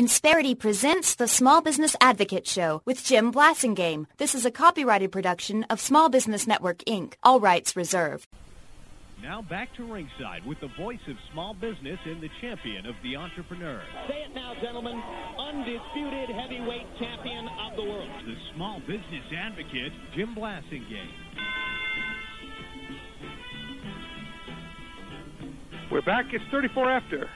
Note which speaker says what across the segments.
Speaker 1: Insperity presents the Small Business Advocate Show with Jim Blasingame. This is a copyrighted production of Small Business Network, Inc. All rights reserved.
Speaker 2: Now back to ringside with the voice of small business and the champion of the entrepreneur.
Speaker 3: Say it now, gentlemen. Undisputed heavyweight champion of the world.
Speaker 2: The Small Business Advocate, Jim Blasingame.
Speaker 4: We're back. It's 34 after.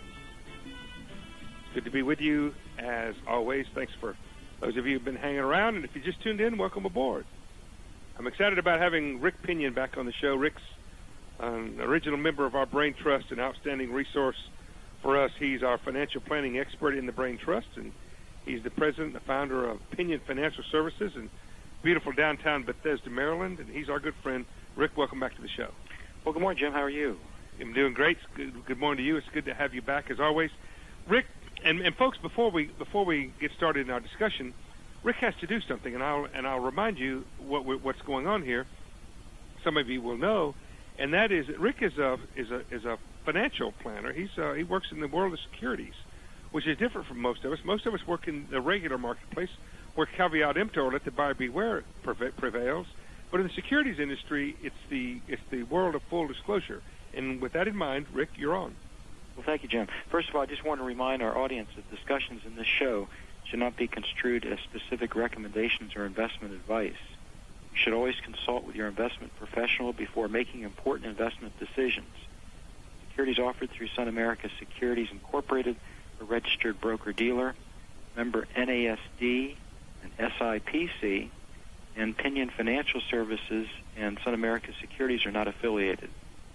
Speaker 4: Good to be with you, as always. Thanks for those of you who've been hanging around, and if you just tuned in, welcome aboard. I'm excited about having Rick Pinion back on the show. Rick's an original member of our Brain Trust, an outstanding resource for us. He's our financial planning expert in the Brain Trust, and he's the president and the founder of Pinion Financial Services in beautiful downtown Bethesda, Maryland, and he's our good friend. Rick, welcome back to the show.
Speaker 5: Well, good morning, Jim. How are you?
Speaker 4: I'm doing great. Good morning to you. It's good to have you back, as always. Rick, and folks, before we get started in our discussion, Rick has to do something, and I'll remind you what's going on here. Some of you will know, and that is that Rick is a financial planner. He works in the world of securities, which is different from most of us. Most of us work in the regular marketplace, where caveat emptor, let the buyer beware, prevails. But in the securities industry, it's the world of full disclosure. And with that in mind, Rick, you're on.
Speaker 5: Well, thank you, Jim. First of all, I just want to remind our audience that discussions in this show should not be construed as specific recommendations or investment advice. You should always consult with your investment professional before making important investment decisions. Securities offered through Sun America Securities Incorporated, a registered broker-dealer, member NASD and SIPC, and Pinion Financial Services and Sun America Securities are not affiliated.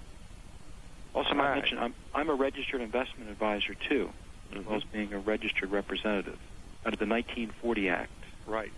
Speaker 5: Also, I mentioned I'm a registered investment advisor, too, as well as being a registered representative under the 1940 Act.
Speaker 4: Right.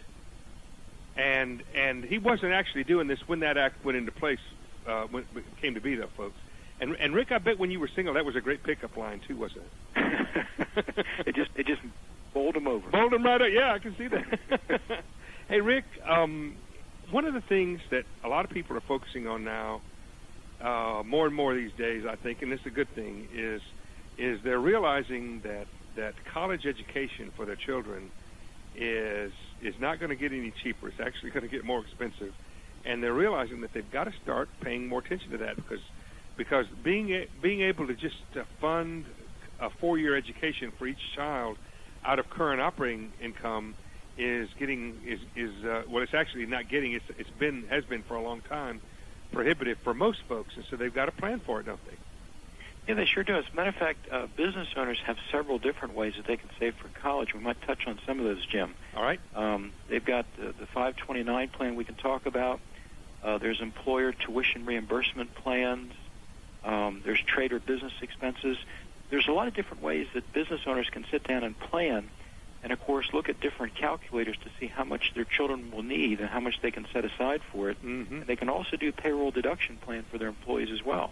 Speaker 4: And he wasn't actually doing this when that act went into place, when it came to be, though, folks. And Rick, I bet when you were single, that was a great pickup line, too, wasn't it?
Speaker 5: It just bowled him over.
Speaker 4: Bowled him right up. Yeah, I can see that. Hey, Rick, one of the things that a lot of people are focusing on now, more and more these days, I think, and it's a good thing, is they're realizing that college education for their children is not going to get any cheaper. It's actually going to get more expensive, and they're realizing that they've got to start paying more attention to that because being able to just fund a 4-year education for each child out of current operating income is it's actually not getting. Has been for a long time prohibitive for most folks, and so they've got to plan for it, don't they?
Speaker 5: Yeah, they sure do. As a matter of fact, business owners have several different ways that they can save for college. We might touch on some of those, Jim.
Speaker 4: All right.
Speaker 5: They've got the 529 plan we can talk about. There's employer tuition reimbursement plans. There's trade or business expenses. There's a lot of different ways that business owners can sit down and plan, and, of course, look at different calculators to see how much their children will need and how much they can set aside for it.
Speaker 4: Mm-hmm.
Speaker 5: And they can also do payroll deduction plan for their employees as well.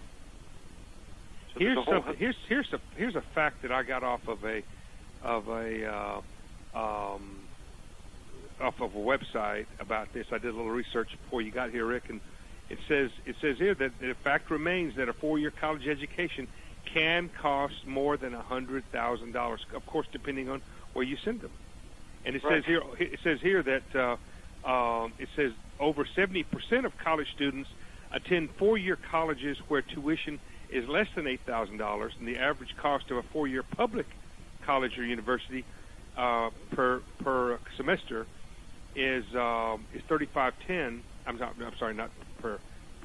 Speaker 5: So
Speaker 4: here's a fact that I got off of a website about this. I did a little research before you got here, Rick, and it says here that the fact remains that a 4-year college education can cost more than $100,000, of course, depending on where you send them. And it says here that it says over 70% of college students attend 4-year colleges where tuition is less than $8,000, and the average cost of a 4-year public college or university per semester is $35.10. I'm sorry, not per.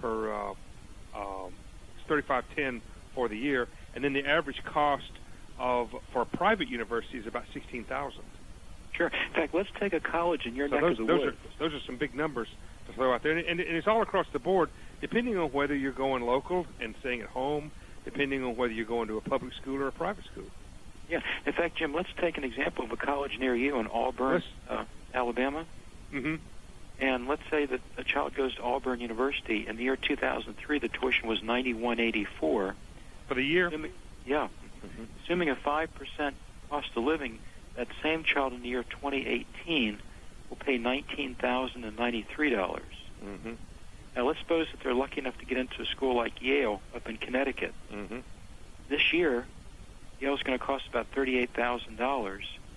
Speaker 4: It's $35.10 for the year, and then the average cost for a private university is about $16,000.
Speaker 5: Sure. In fact, let's take a college in your neck of the woods.
Speaker 4: Those are some big numbers to throw out there, and it's all across the board, depending on whether you're going local and staying at home, depending on whether you're going to a public school or a private school.
Speaker 5: Yeah. In fact, Jim, let's take an example of a college near you in Auburn, Alabama.
Speaker 4: Mm-hmm.
Speaker 5: And let's say that a child goes to Auburn University. In the year 2003, the tuition was $91.84
Speaker 4: for the year.
Speaker 5: Yeah. Mm-hmm. Assuming a 5% cost of living, that same child in the year 2018 will pay $19,093.
Speaker 4: Mm-hmm.
Speaker 5: Now, let's suppose that they're lucky enough to get into a school like Yale up in Connecticut.
Speaker 4: Mm-hmm.
Speaker 5: This year, Yale's going to cost about $38,000.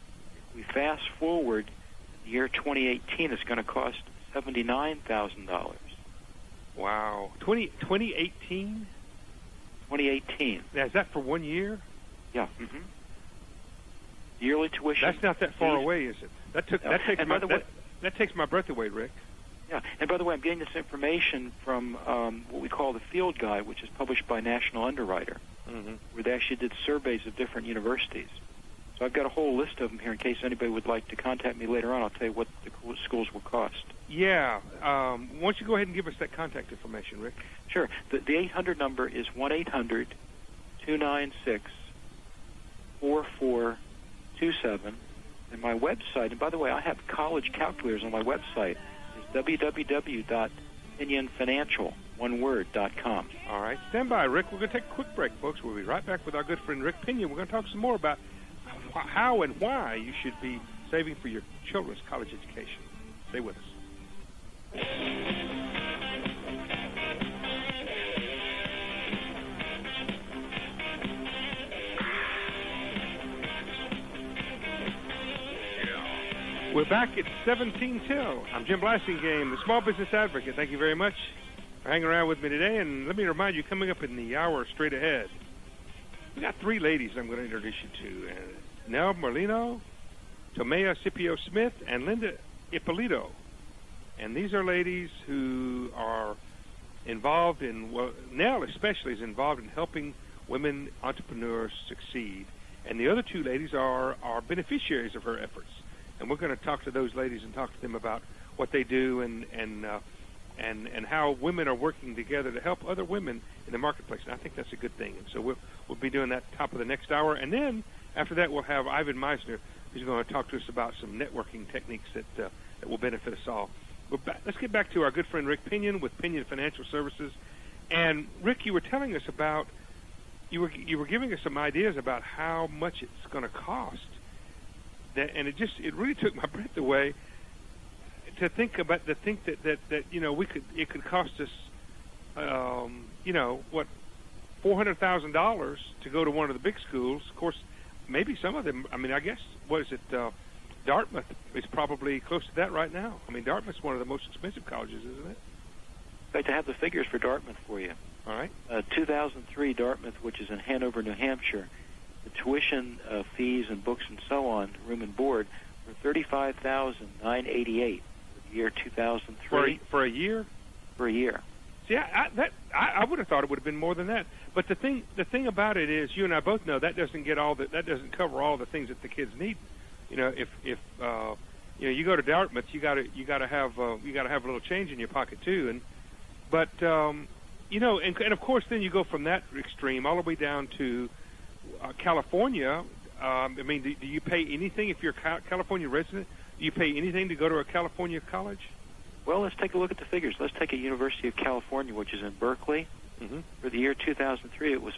Speaker 5: We fast forward, the year 2018 is going to cost $79,000.
Speaker 4: Wow. 2018?
Speaker 5: 2018.
Speaker 4: Now, is that for 1 year?
Speaker 5: Yeah. Mm-hmm. Yearly tuition.
Speaker 4: That's not that far away, is it? That takes my breath away, Rick.
Speaker 5: Yeah, and by the way, I'm getting this information from what we call the Field Guide, which is published by National Underwriter, where they actually did surveys of different universities. So I've got a whole list of them here in case anybody would like to contact me later on. I'll tell you what the schools will cost.
Speaker 4: Yeah. Why don't you go ahead and give us that contact information, Rick?
Speaker 5: Sure. The 800 number is 1-800-296-4427. And my website, and by the way, I have college calculators on my website, is www.pinionfinancial.com.
Speaker 4: All right. Stand by, Rick. We're going to take a quick break, folks. We'll be right back with our good friend Rick Pinion. We're going to talk some more about how and why you should be saving for your children's college education. Stay with us. We're back at 17 till. I'm Jim Blasingame, the Small Business Advocate. Thank you very much for hanging around with me today. And let me remind you, coming up in the hour straight ahead, we got three ladies I'm going to introduce you to. Nell Merlino, Tomea Scipio-Smith, and Linda Ippolito. And these are ladies who are involved in, well, Nell especially is involved in helping women entrepreneurs succeed. And the other two ladies are beneficiaries of her efforts. And we're going to talk to those ladies and talk to them about what they do and how women are working together to help other women in the marketplace. And I think that's a good thing. And so we'll be doing that top of the next hour. And then after that, we'll have Ivan Meisner, who's going to talk to us about some networking techniques that will benefit us all. Let's get back to our good friend Rick Pinion with Pinion Financial Services. And Rick, you were telling us about you were giving us some ideas about how much it's going to cost. And it really took my breath away to think that it could cost us $400,000 to go to one of the big schools. Of course, maybe some of them. I mean, I guess Dartmouth is probably close to that right now. I mean, Dartmouth's one of the most expensive colleges, isn't it?
Speaker 5: In fact, I have the figures for Dartmouth for you.
Speaker 4: All right. 2003
Speaker 5: Dartmouth, which is in Hanover, New Hampshire. The tuition fees and books and so on, room and board, were $35,988 for the year 2003.
Speaker 4: For a year?
Speaker 5: For a year.
Speaker 4: See, I would have thought it would have been more than that. But the thing about it is, you and I both know that doesn't cover all the things that the kids need. You know, if you go to Dartmouth, you got to have a little change in your pocket too. But of course, then you go from that extreme all the way down to California. I mean, do you pay anything if you're a California resident? Do you pay anything to go to a California college?
Speaker 5: Well, let's take a look at the figures. Let's take a University of California, which is in Berkeley. Mm-hmm. For the year 2003, it was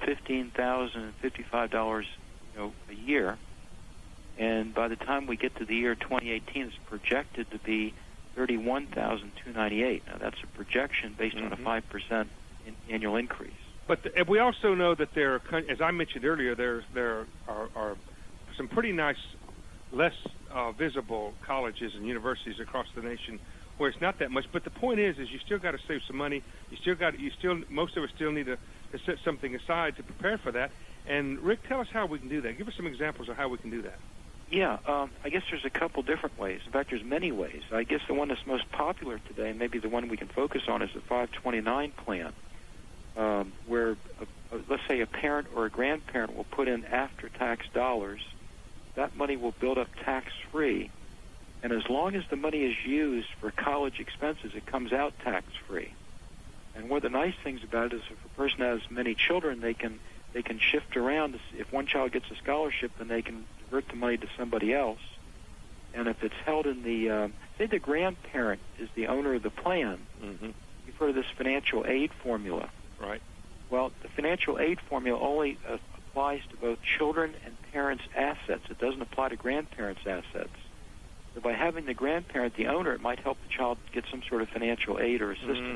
Speaker 5: $15,055, a year. And by the time we get to the year 2018, it's projected to be $31,298. Now, that's a projection based on a 5% annual increase.
Speaker 4: But we also know that there are, as I mentioned earlier, there are some pretty nice, less visible colleges and universities across the nation where it's not that much. But the point is you still got to save some money. Most of us still need to set something aside to prepare for that. And Rick, tell us how we can do that. Give us some examples of how we can do that.
Speaker 5: Yeah, I guess there's a couple different ways. In fact, there's many ways. I guess the one that's most popular today, and maybe the one we can focus on, is the 529 plan. Where, let's say, a parent or a grandparent will put in after-tax dollars. That money will build up tax-free. And as long as the money is used for college expenses, it comes out tax-free. And one of the nice things about it is if a person has many children, they can shift around. If one child gets a scholarship, then they can divert the money to somebody else. And if it's held in the, say the grandparent is the owner of the plan, you've heard of this financial aid formula.
Speaker 4: Right.
Speaker 5: Well, the financial aid formula only applies to both children and parents' assets. It doesn't apply to grandparents' assets. So by having the grandparent the owner, it might help the child get some sort of financial aid or assistance.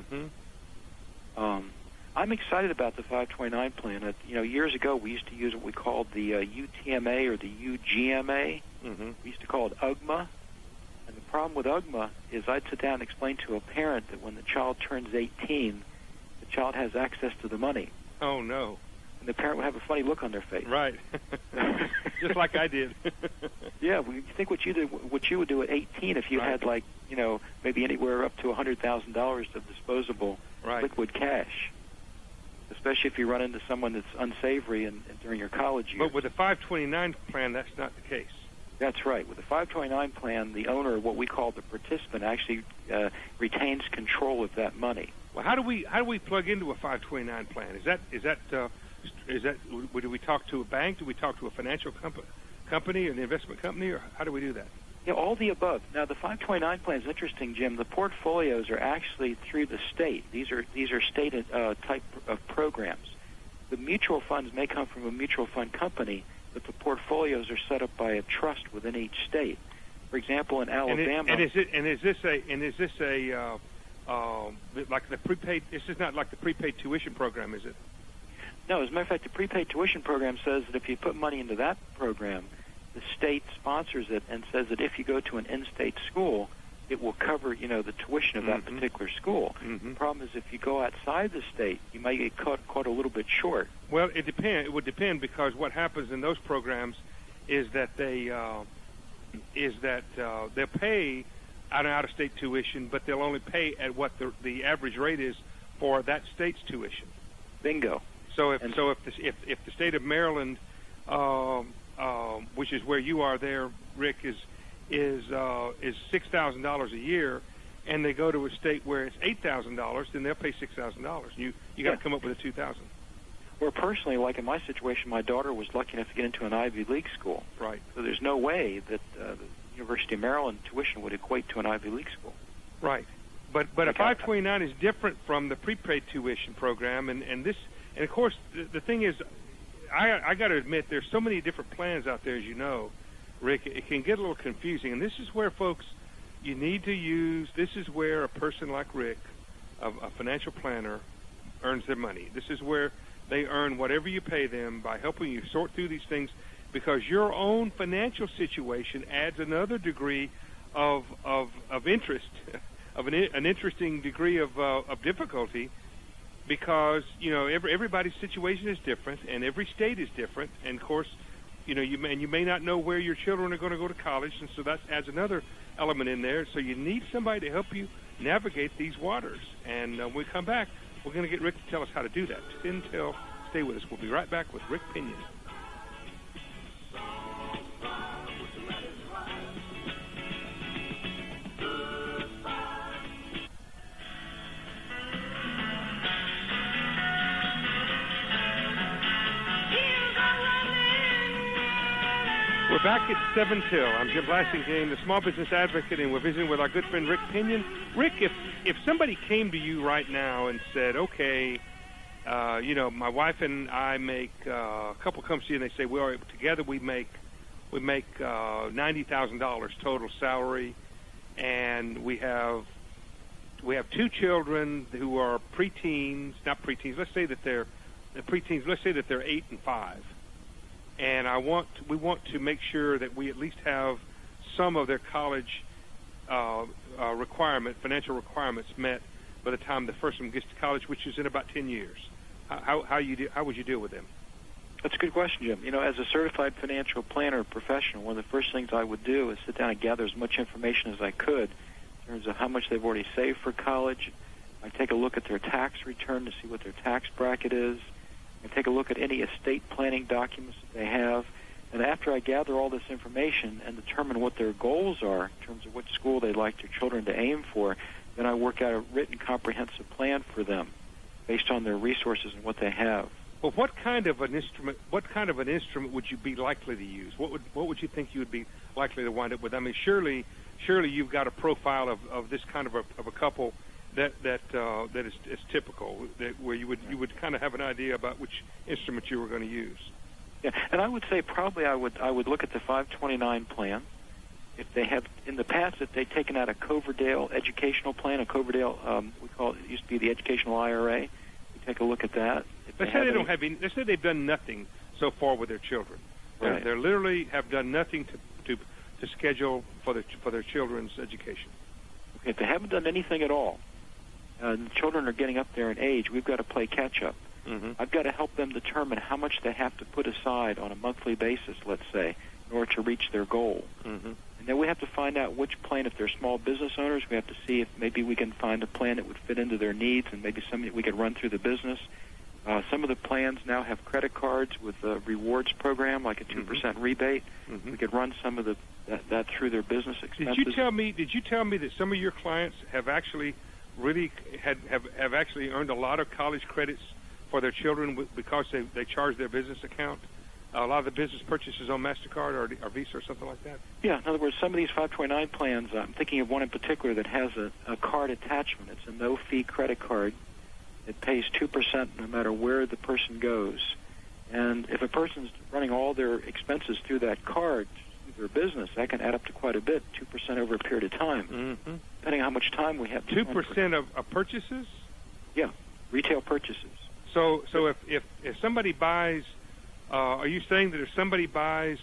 Speaker 5: I'm excited about the 529 plan. Years ago we used to use what we called the UTMA or the UGMA.
Speaker 4: Mm-hmm.
Speaker 5: We used to call it UGMA. And the problem with UGMA is I'd sit down and explain to a parent that when the child turns 18, the child has access to the money.
Speaker 4: Oh, no.
Speaker 5: And the parent would have a funny look on their face.
Speaker 4: Right. Just like I did.
Speaker 5: Yeah, well, you think what you would do at 18 if you
Speaker 4: Right.
Speaker 5: had, like, you know, maybe anywhere up to $100,000 of disposable
Speaker 4: Right.
Speaker 5: liquid cash, especially if you run into someone that's unsavory and during your college years.
Speaker 4: But with the 529 plan, that's not the case.
Speaker 5: That's right. With the 529 plan, the owner, what we call the participant, actually retains control of that money.
Speaker 4: Well, how do we plug into a 529 plan? Do we talk to a bank? Do we talk to a financial company, an investment company, or how do we do that?
Speaker 5: Yeah, all the above. Now, the 529 plan is interesting, Jim. The portfolios are actually through the state. These are state type of programs. The mutual funds may come from a mutual fund company, but the portfolios are set up by a trust within each state. For example, in Alabama.
Speaker 4: Is this like the prepaid? This is not like the prepaid tuition program, is it?
Speaker 5: No, as a matter of fact, the prepaid tuition program says that if you put money into that program, the state sponsors it and says that if you go to an in-state school, it will cover, you know, the tuition of that particular school.
Speaker 4: Mm-hmm.
Speaker 5: The problem is if you go outside the state, you might get caught a little bit short.
Speaker 4: Well, it depends. It would depend because what happens in those programs is that they'll pay out-of-state tuition, but they'll only pay at what the average rate is for that state's tuition.
Speaker 5: Bingo.
Speaker 4: So if the state of Maryland, which is where you are there, Rick, is $6,000 a year, and they go to a state where it's $8,000, then they'll pay $6,000. You got to come up with a $2,000.
Speaker 5: Or personally, like in my situation, my daughter was lucky enough to get into an Ivy League school.
Speaker 4: Right.
Speaker 5: So there's no way that the University of Maryland tuition would equate to an Ivy League school.
Speaker 4: Right. But a 529 is different from the prepaid tuition program, and of course the thing is, I got to admit there's so many different plans out there, as you know, Rick. It can get a little confusing, and this is where folks you need to use. This is where a person like Rick, a financial planner, earns their money. This is where they earn whatever you pay them by helping you sort through these things, because your own financial situation adds another degree of interest, of an interesting degree of difficulty, because you know everybody's situation is different and every state is different, and of course, you know you may not know where your children are going to go to college, and so that adds another element in there. So you need somebody to help you navigate these waters. And when we come back, we're going to get Rick to tell us how to do that. Stay with us. We'll be right back with Rick Pinion. We're back at 7 Till. I'm Jim Blasingame, the Small Business Advocate, and we're visiting with our good friend Rick Pinion. Rick, if somebody came to you right now and said, okay, you know, my wife and I make a couple comes to you and they say, well, together we make $90,000 total salary, and we have 2 children who are preteens, not preteens. Let's say that they're preteens. Let's say that they're 8 and 5. And we want to make sure that we at least have some of their college financial requirements met by the time the first one gets to college, which is in about 10 years. How would you deal with them?
Speaker 5: That's a good question, Jim. You know, as a certified financial planner professional, one of the first things I would do is sit down and gather as much information as I could in terms of how much they've already saved for college. I take a look at their tax return to see what their tax bracket is. I take a look at any estate planning documents that they have. And after I gather all this information and determine what their goals are in terms of which school they'd like their children to aim for, then I work out a written comprehensive plan for them based on their resources and what they have.
Speaker 4: Well, what kind of an instrument would you be likely to use? What would you think you would be likely to wind up with? I mean, surely you've got a profile of this kind of a couple that is typical, where you would kind of have an idea about which instrument you were going to use.
Speaker 5: Yeah, and I would say probably I would look at the 529 plan. If they have in the past, if they've taken out a Coverdale educational plan, a Coverdale we call it used to be the educational IRA. We take a look at that.
Speaker 4: Let's say they've done nothing so far with their children.
Speaker 5: Right.
Speaker 4: They literally have done nothing to to schedule for their children's education?
Speaker 5: Okay, if they haven't done anything at all, the children are getting up there in age, we've got to play catch-up.
Speaker 4: Mm-hmm.
Speaker 5: I've got to help them determine how much they have to put aside on a monthly basis, let's say, in order to reach their goal.
Speaker 4: Mm-hmm.
Speaker 5: And then we have to find out which plan, if they're small business owners, we have to see if maybe we can find a plan that would fit into their needs and maybe something that we could run through the business. Some of the plans now have credit cards with a rewards program, like a 2% rebate.
Speaker 4: Mm-hmm.
Speaker 5: We could run some of that through their business expenses.
Speaker 4: Did you tell me that some of your clients have actually really have actually earned a lot of college credits for their children because they charge their business account? A lot of the business purchases on MasterCard or Visa or something like that?
Speaker 5: Yeah, in other words, some of these 529 plans, I'm thinking of one in particular that has a card attachment. It's a no-fee credit card. It pays 2% no matter where the person goes. And if a person's running all their expenses through that card, through their business, that can add up to quite a bit, 2% over a period of time,
Speaker 4: mm-hmm.
Speaker 5: depending on how much time we have.
Speaker 4: 2% of purchases?
Speaker 5: Yeah, retail purchases.
Speaker 4: So if somebody buys, are you saying that if somebody buys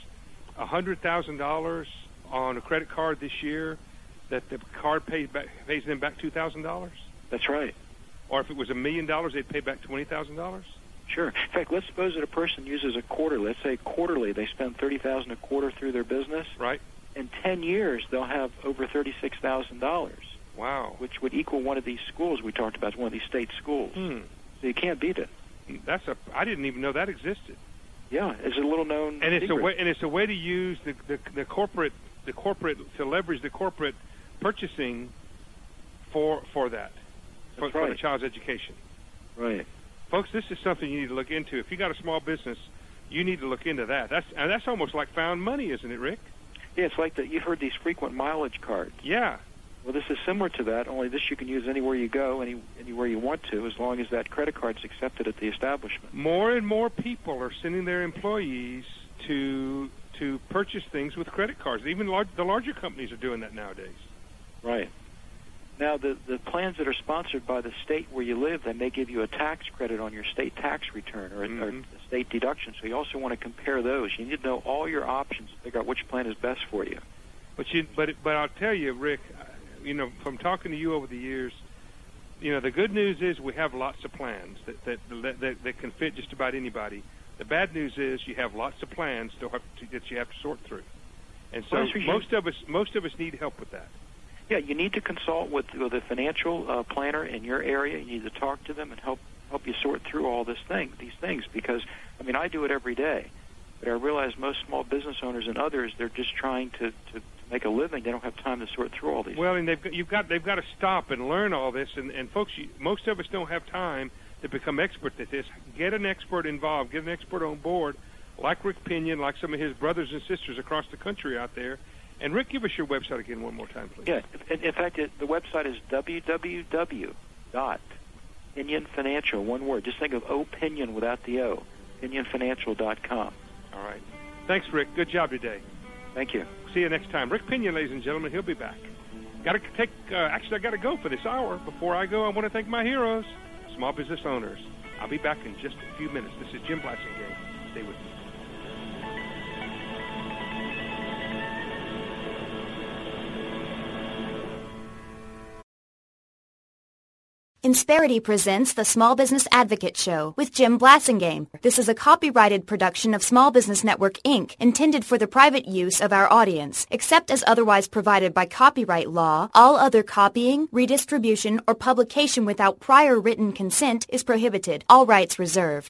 Speaker 4: $100,000 on a credit card this year, that the card pays them back $2,000?
Speaker 5: That's right.
Speaker 4: Or if it was $1 million, they'd pay back $20,000?
Speaker 5: Sure. In fact, let's suppose that a person uses a quarter. Let's say quarterly they spend $30,000 a quarter through their business.
Speaker 4: Right.
Speaker 5: In 10 years, they'll have over $36,000.
Speaker 4: Wow.
Speaker 5: Which would equal one of these schools we talked about, one of these state schools. So you can't beat it.
Speaker 4: I didn't even know that existed.
Speaker 5: Yeah, it's a little known
Speaker 4: and it's
Speaker 5: secret.
Speaker 4: it's a way to use the corporate to leverage the corporate purchasing for that. For the child's education.
Speaker 5: Right.
Speaker 4: Folks, this is something you need to look into. If you got a small business, you need to look into that. That's almost like found money, isn't it, Rick?
Speaker 5: Yeah, it's like you've heard these frequent mileage cards.
Speaker 4: Yeah.
Speaker 5: Well, this is similar to that, only this you can use anywhere you go, anywhere you want to, as long as that credit card's accepted at the establishment.
Speaker 4: More and more people are sending their employees to purchase things with credit cards. Even the larger companies are doing that nowadays.
Speaker 5: Right. Now, the plans that are sponsored by the state where you live, they may give you a tax credit on your state tax return or a state deduction. So you also want to compare those. You need to know all your options to figure out which plan is best for you.
Speaker 4: But I'll tell you, Rick, from talking to you over the years, the good news is we have lots of plans that can fit just about anybody. The bad news is you have lots of plans that you have to sort through, and so most of us need help with that.
Speaker 5: Yeah, you need to consult with a financial planner in your area. You need to talk to them and help you sort through all these things. Because I do it every day, but I realize most small business owners and others, they're just trying to make a living. They don't have time to sort through all these.
Speaker 4: Well, and they've got to stop and learn all this. And folks, most of us don't have time to become experts at this. Get an expert involved. Get an expert on board, like Rick Pinion, like some of his brothers and sisters across the country out there. And, Rick, give us your website again one more time, please.
Speaker 5: Yeah. In fact, the website is www.pinionfinancial, one word. Just think of O-Pinion without the O, pinionfinancial.com.
Speaker 4: All right. Thanks, Rick. Good job today.
Speaker 5: Thank you.
Speaker 4: See you next time. Rick Pinion, ladies and gentlemen, he'll be back. I got to go for this hour. Before I go, I want to thank my heroes, small business owners. I'll be back in just a few minutes. This is Jim Blasingame. Stay with me.
Speaker 1: Insperity presents the Small Business Advocate Show with Jim Blasingame. This is a copyrighted production of Small Business Network, Inc., intended for the private use of our audience. Except as otherwise provided by copyright law, all other copying, redistribution, or publication without prior written consent is prohibited. All rights reserved.